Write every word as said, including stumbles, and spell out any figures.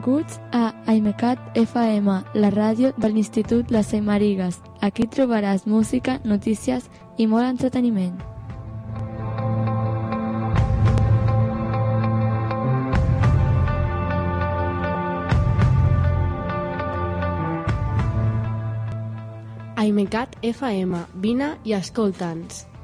Benvinguts a AIMECAT F M, la ràdio de l'Institut Les Aymarigues. Aquí trobaràs música, notícies i molt entreteniment. AIMECAT F M, vine i escolta'ns.